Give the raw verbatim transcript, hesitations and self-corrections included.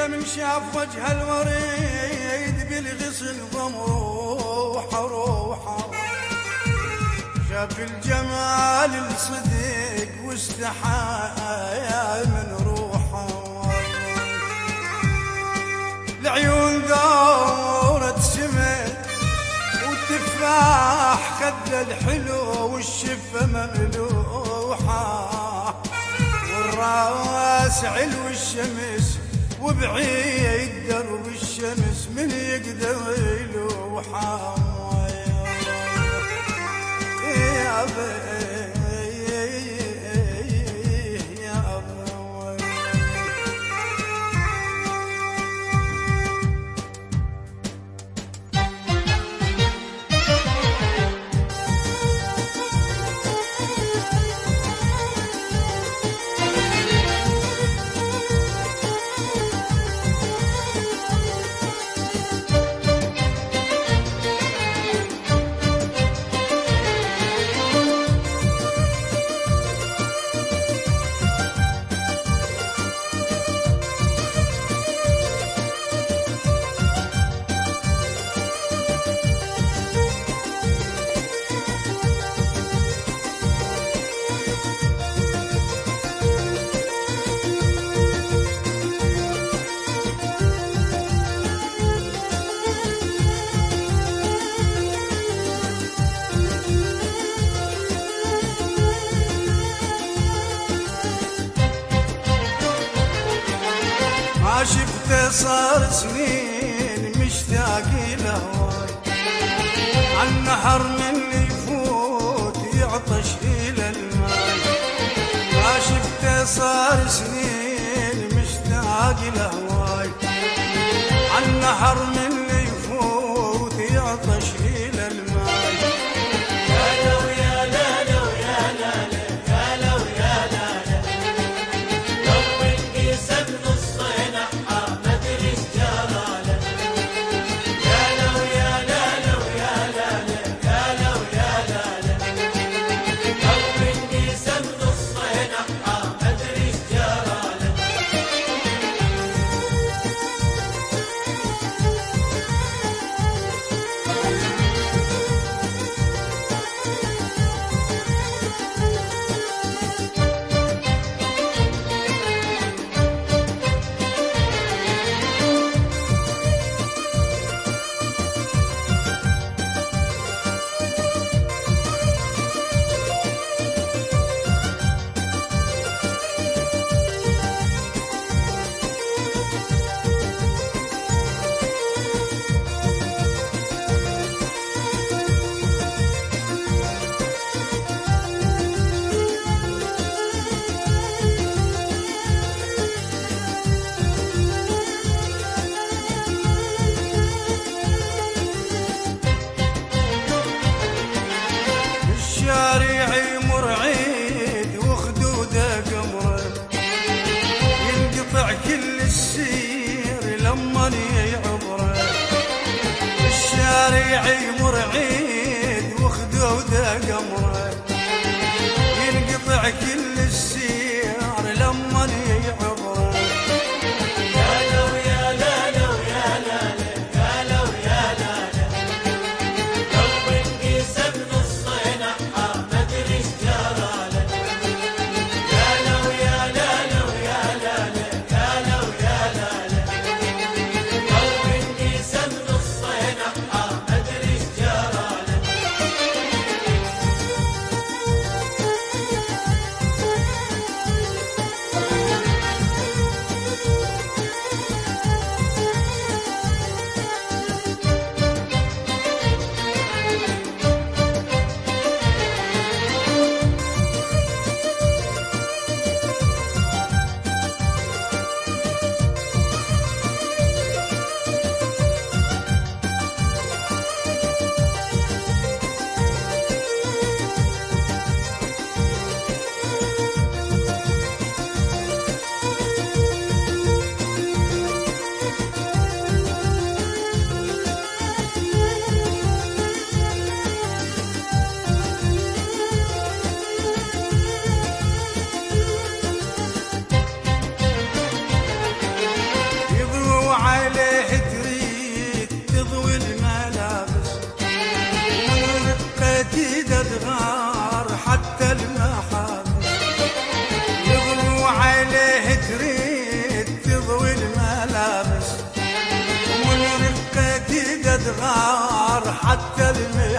من شاف وجه الوريد بالغسل ضموح روحه، شاف الجمال الصديق واستحى من روحه، العيون دورة سمن والتفاح خد الحلو والشفة مملوحة، والراس علو الشمس وبعيد درب الشمس من يقدر يلوحه يا بي يا أبوي. ما شفته صار سنين مشتاق لهواي، عالنهر من يفوت يعطش إلى الماي، ما شفته صار سنين مشتاق لهواي، عالنهر من يفوت يعطش إلى الماي. يا لو يا لا لو يا لا يا لو يا لا لو انقسم نصين شارعي مرعيد وخدوده قمره، ينقطع كل السير لما يعبره، الشارعي مرعيد وخدوده قمره، ينقطع كل السير لما يعبره. يا لو يا لا لو يا لا يا لو يا لا لو انقسم نصين الميل